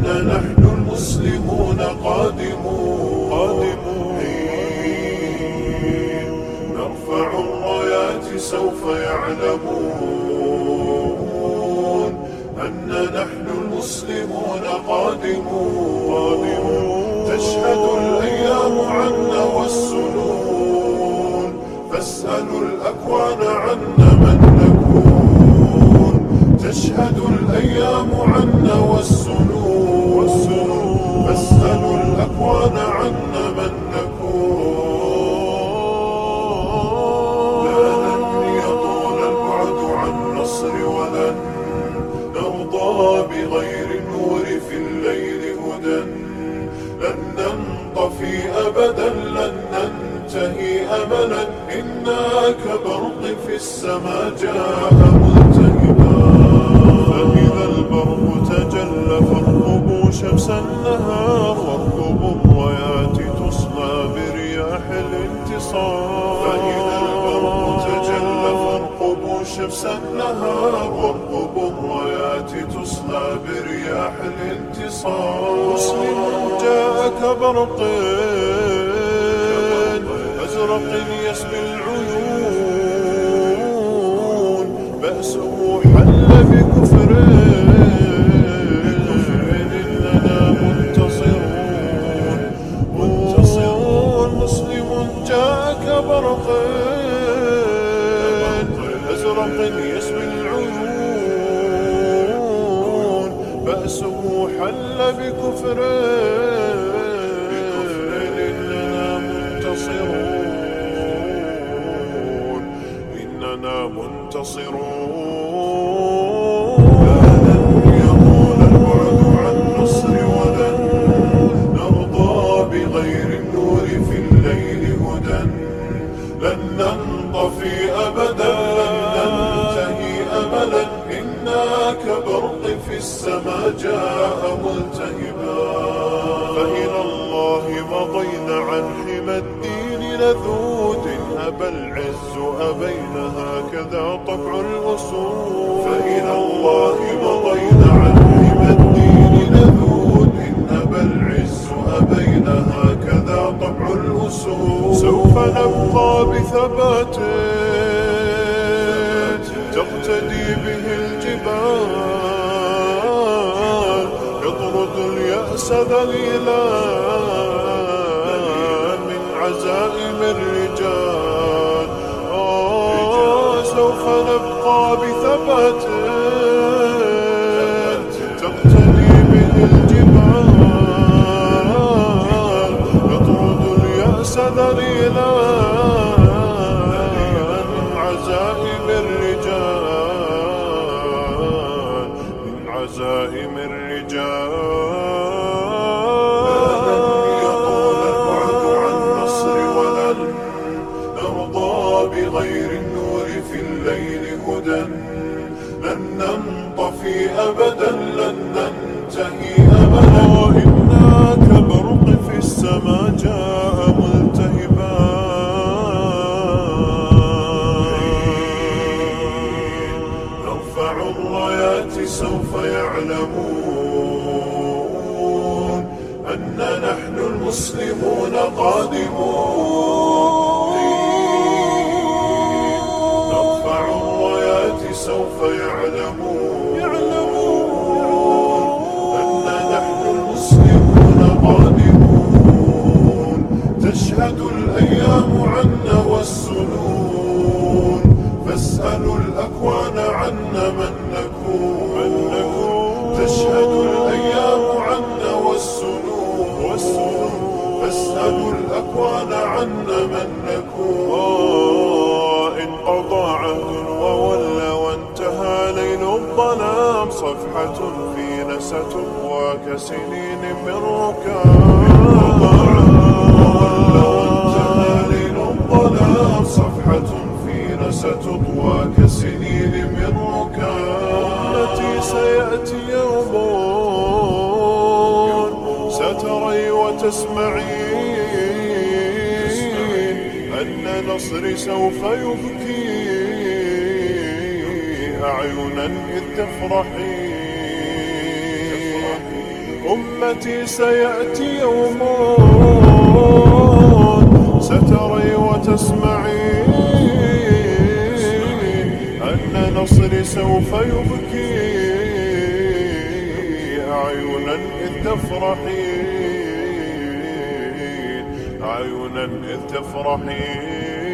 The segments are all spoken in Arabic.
نحن المسلمون قادمون نرفع الرايات سوف يعلمون أن نحن المسلمون قادمون تشهد الأيام عنا والسنون فاسألوا الأكوان عنا من نكون تشهد الأيام عنا والسنون فاسألوا الأكوان عنا من نكون لا لن يطول البعد عن نصر ولن نرضى بغير النور في الليل هدى لن ننطفي أبدا لن ننتهي أملا إنا كبرق في السماء جاء ملتهبا فإذا البرق تجلى فارقبوا شمس النهار واركبوا الرايات تصلى برياح الانتصار فإذا البرق تجلى فارقبوا شمس النهار واركبوا الرايات تصلى برياح الانتصار مسلم جاء كبرق أزرق يسبي العيون بأسه حل بكفر إننا منتصرون مسلم جاء كبرق أزرق يسبي العيون بأسه حل بكفر إننا منتصرون لن يطول البعد عن نصر ولن نرضى بغير النور في الليل هدى لن ننطفي أبدا لن ننتهي أملا إنا كبرق في السماء جاء ملتهبا فإلى الله مضينا عن حمى الدين لذود أبى العز أبينا هكذا طبع الأصول فإلى الله مضينا عن حمى الدين لذود أبى العز أبينا هكذا طبع الأصول سوف نبقى بثبات تقتدي به الجبال يطرد اليأس ذليلا من عزائم الرجال سوف نبقى بثبات تقتدي به الجبال يطرد اليأس ذليلا من عزائم الرجال من عزائم الرجال بغير النور في الليل هدى لن ننطفي أبدا لن ننتهي أبدا إنا كبرق في السماء جاء ملتهبا نرفع الرايات سوف يعلمون أن نحن المسلمون قادمون سوف يعلمون أن نحن المسلمون قادمون تشهد الأيام عنا والسنون فاسألوا الأكوان عنا من نكون تشهد الأيام عنا والسنون فاسألوا الأكوان عنا من نكون إن قضى عهد وولى وانتهى ليل الظلام صفحة فينا ستطوى كسنين من ركام وانتهى ليل الظلام صفحة فينا ستطوى كسنين من ركام التي سيأتي يوم ستري وتسمعين أن نصري سوف يبكي أعينا إذ تفرحين أمتي سيأتي يوم ستري وتسمعين أن نصري سوف يبكي أعينا إذ تفرحين، أعينا إذ تفرحين.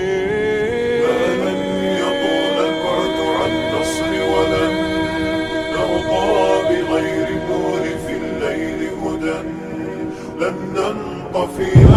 لن يطول البعد عن نصر ولن نرضى بغير النور في الليل هدى، لن ننطفي